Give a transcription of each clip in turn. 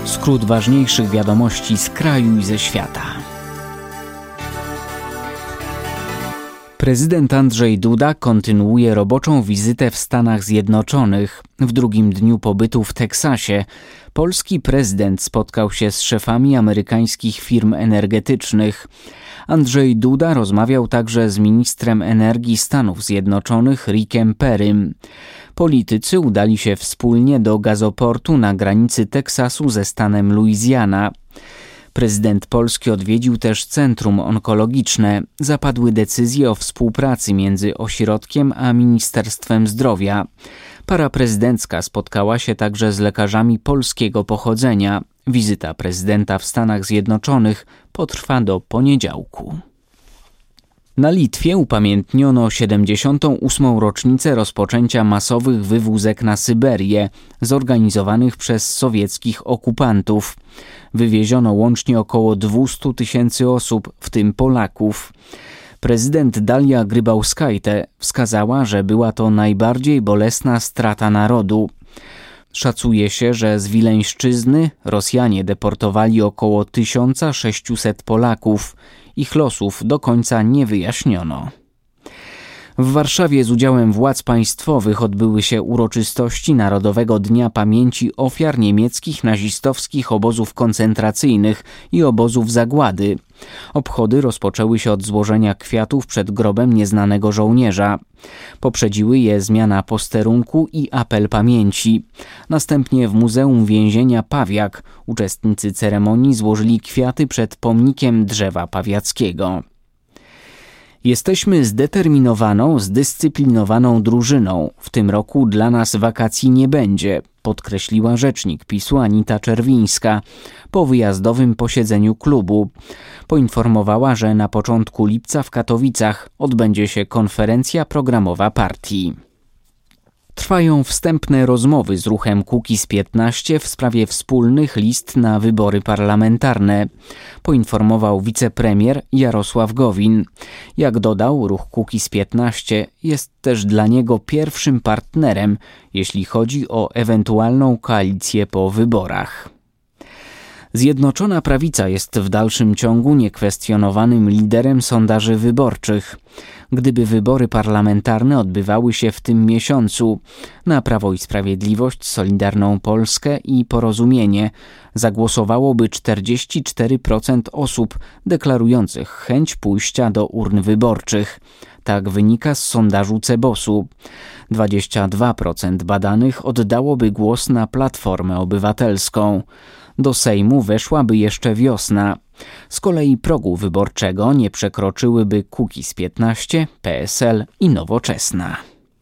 Skrót ważniejszych wiadomości z kraju i ze świata. Prezydent Andrzej Duda kontynuuje roboczą wizytę w Stanach Zjednoczonych. W drugim dniu pobytu w Teksasie polski prezydent spotkał się z szefami amerykańskich firm energetycznych. Andrzej Duda rozmawiał także z ministrem energii Stanów Zjednoczonych Rickiem Perrym. Politycy udali się wspólnie do gazoportu na granicy Teksasu ze stanem Luizjana. Prezydent Polski odwiedził też centrum onkologiczne. Zapadły decyzje o współpracy między ośrodkiem a Ministerstwem Zdrowia. Para prezydencka spotkała się także z lekarzami polskiego pochodzenia. Wizyta prezydenta w Stanach Zjednoczonych potrwa do poniedziałku. Na Litwie upamiętniono 78. rocznicę rozpoczęcia masowych wywózek na Syberię, zorganizowanych przez sowieckich okupantów. Wywieziono łącznie około 200 000 osób, w tym Polaków. Prezydent Dalia Grybauskajte wskazała, że była to najbardziej bolesna strata narodu. Szacuje się, że z Wileńszczyzny Rosjanie deportowali około 1600 Polaków. Ich losów do końca nie wyjaśniono. W Warszawie z udziałem władz państwowych odbyły się uroczystości Narodowego Dnia Pamięci Ofiar niemieckich nazistowskich obozów koncentracyjnych i obozów zagłady. Obchody rozpoczęły się od złożenia kwiatów przed grobem nieznanego żołnierza. Poprzedziły je zmiana posterunku i apel pamięci. Następnie w Muzeum Więzienia Pawiak uczestnicy ceremonii złożyli kwiaty przed pomnikiem drzewa pawiackiego. Jesteśmy zdeterminowaną, zdyscyplinowaną drużyną. W tym roku dla nas wakacji nie będzie, podkreśliła rzecznik PiS-u Anita Czerwińska po wyjazdowym posiedzeniu klubu. Poinformowała, że na początku lipca w Katowicach odbędzie się konferencja programowa partii. Trwają wstępne rozmowy z ruchem Kukiz15 w sprawie wspólnych list na wybory parlamentarne, poinformował wicepremier Jarosław Gowin. Jak dodał, ruch Kukiz15 jest też dla niego pierwszym partnerem, jeśli chodzi o ewentualną koalicję po wyborach. Zjednoczona Prawica jest w dalszym ciągu niekwestionowanym liderem sondaży wyborczych. Gdyby wybory parlamentarne odbywały się w tym miesiącu, na Prawo i Sprawiedliwość, Solidarną Polskę i Porozumienie zagłosowałoby 44% osób deklarujących chęć pójścia do urn wyborczych. Tak wynika z sondażu Cebosu. 22% badanych oddałoby głos na Platformę Obywatelską. Do Sejmu weszłaby jeszcze wiosna. Z kolei progu wyborczego nie przekroczyłyby Kukiz15, PSL i Nowoczesna.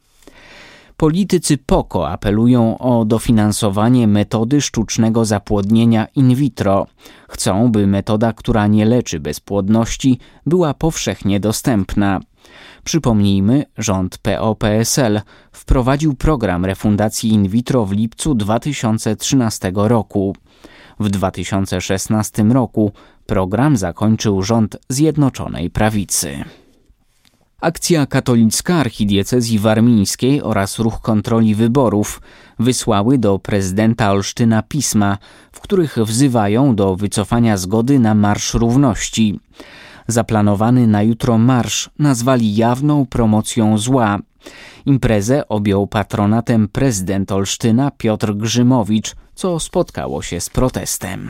Politycy PO-KO apelują o dofinansowanie metody sztucznego zapłodnienia in vitro. Chcą, by metoda, która nie leczy bezpłodności, była powszechnie dostępna. Przypomnijmy, rząd PO-PSL wprowadził program refundacji in vitro w lipcu 2013 roku. W 2016 roku program zakończył rząd Zjednoczonej Prawicy. Akcja katolicka archidiecezji warmińskiej oraz Ruch Kontroli Wyborów wysłały do prezydenta Olsztyna pisma, w których wzywają do wycofania zgody na Marsz Równości. Zaplanowany na jutro marsz nazwali jawną promocją zła. Imprezę objął patronatem prezydent Olsztyna Piotr Grzymowicz, co spotkało się z protestem.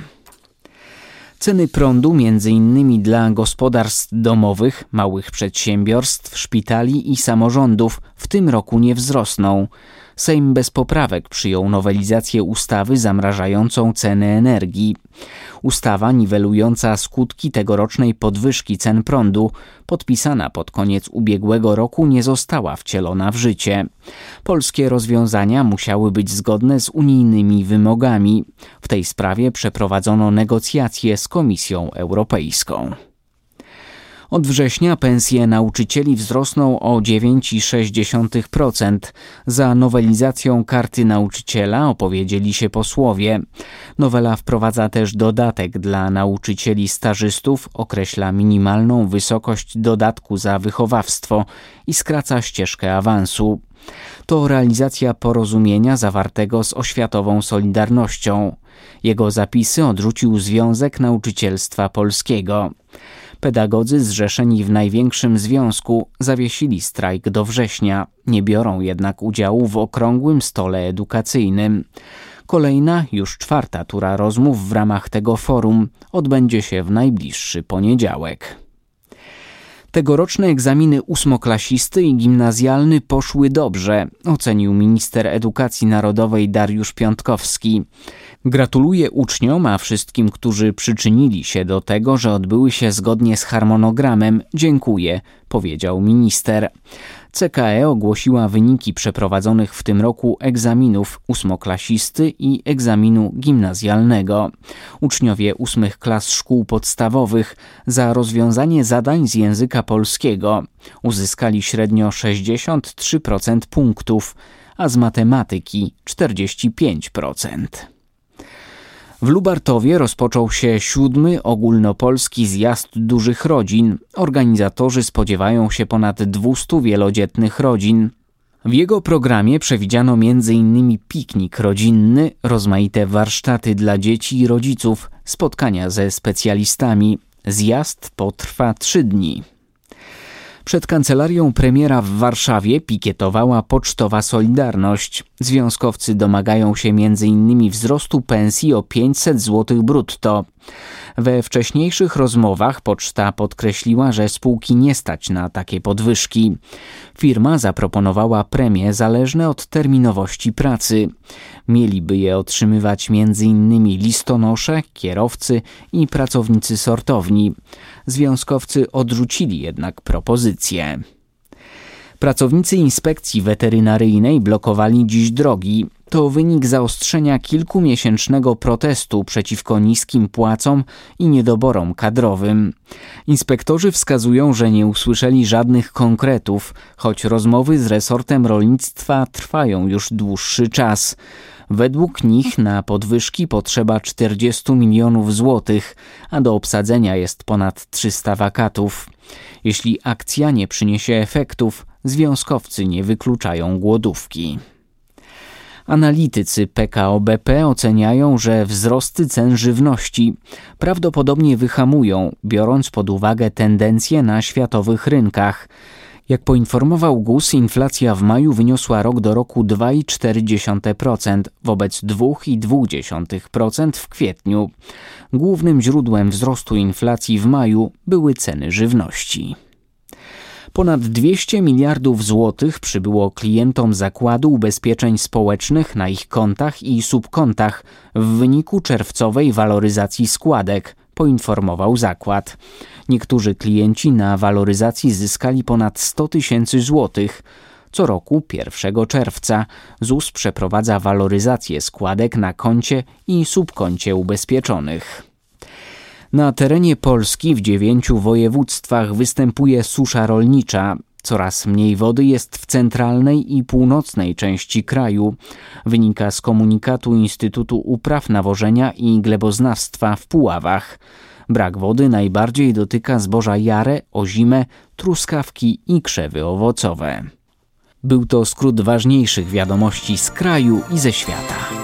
Ceny prądu, m.in. dla gospodarstw domowych, małych przedsiębiorstw, szpitali i samorządów, w tym roku nie wzrosną. Sejm bez poprawek przyjął nowelizację ustawy zamrażającą ceny energii. Ustawa niwelująca skutki tegorocznej podwyżki cen prądu, podpisana pod koniec ubiegłego roku, nie została wcielona w życie. Polskie rozwiązania musiały być zgodne z unijnymi wymogami. W tej sprawie przeprowadzono negocjacje z Komisją Europejską. Od września pensje nauczycieli wzrosną o 9,6%. Za nowelizacją Karty Nauczyciela opowiedzieli się posłowie. Nowela wprowadza też dodatek dla nauczycieli stażystów, określa minimalną wysokość dodatku za wychowawstwo i skraca ścieżkę awansu. To realizacja porozumienia zawartego z oświatową Solidarnością. Jego zapisy odrzucił Związek Nauczycielstwa Polskiego. Pedagodzy zrzeszeni w największym związku zawiesili strajk do września, nie biorą jednak udziału w okrągłym stole edukacyjnym. Kolejna, już 4. tura rozmów w ramach tego forum odbędzie się w najbliższy poniedziałek. Tegoroczne egzaminy ósmoklasisty i gimnazjalny poszły dobrze, ocenił minister edukacji narodowej Dariusz Piontkowski. Gratuluję uczniom, a wszystkim, którzy przyczynili się do tego, że odbyły się zgodnie z harmonogramem. Dziękuję, powiedział minister. CKE ogłosiła wyniki przeprowadzonych w tym roku egzaminów ósmoklasisty i egzaminu gimnazjalnego. Uczniowie 8 klas szkół podstawowych za rozwiązanie zadań z języka polskiego uzyskali średnio 63% punktów, a z matematyki 45%. W Lubartowie rozpoczął się 7. ogólnopolski zjazd dużych rodzin. Organizatorzy spodziewają się ponad 200 wielodzietnych rodzin. W jego programie przewidziano m.in. piknik rodzinny, rozmaite warsztaty dla dzieci i rodziców, spotkania ze specjalistami. Zjazd potrwa 3 dni. Przed kancelarią premiera w Warszawie pikietowała Pocztowa Solidarność. Związkowcy domagają się m.in. wzrostu pensji o 500 zł brutto. We wcześniejszych rozmowach poczta podkreśliła, że spółki nie stać na takie podwyżki. Firma zaproponowała premie zależne od terminowości pracy. Mieliby je otrzymywać m.in. listonosze, kierowcy i pracownicy sortowni. Związkowcy odrzucili jednak propozycję. Pracownicy inspekcji weterynaryjnej blokowali dziś drogi. To wynik zaostrzenia kilkumiesięcznego protestu przeciwko niskim płacom i niedoborom kadrowym. Inspektorzy wskazują, że nie usłyszeli żadnych konkretów, choć rozmowy z resortem rolnictwa trwają już dłuższy czas. Według nich na podwyżki potrzeba 40 milionów złotych, a do obsadzenia jest ponad 300 wakatów. Jeśli akcja nie przyniesie efektów, związkowcy nie wykluczają głodówki. Analitycy PKO BP oceniają, że wzrosty cen żywności prawdopodobnie wyhamują, biorąc pod uwagę tendencje na światowych rynkach. Jak poinformował GUS, inflacja w maju wyniosła rok do roku 2,4% wobec 2,2% w kwietniu. Głównym źródłem wzrostu inflacji w maju były ceny żywności. Ponad 200 miliardów złotych przybyło klientom Zakładu Ubezpieczeń Społecznych na ich kontach i subkontach w wyniku czerwcowej waloryzacji składek, poinformował zakład. Niektórzy klienci na waloryzacji zyskali ponad 100 tysięcy złotych. Co roku 1 czerwca ZUS przeprowadza waloryzację składek na koncie i subkoncie ubezpieczonych. Na terenie Polski w 9 województwach występuje susza rolnicza. Coraz mniej wody jest w centralnej i północnej części kraju. Wynika z komunikatu Instytutu Upraw, Nawożenia i Gleboznawstwa w Puławach. Brak wody najbardziej dotyka zboża jare, ozimę, truskawki i krzewy owocowe. Był to skrót ważniejszych wiadomości z kraju i ze świata.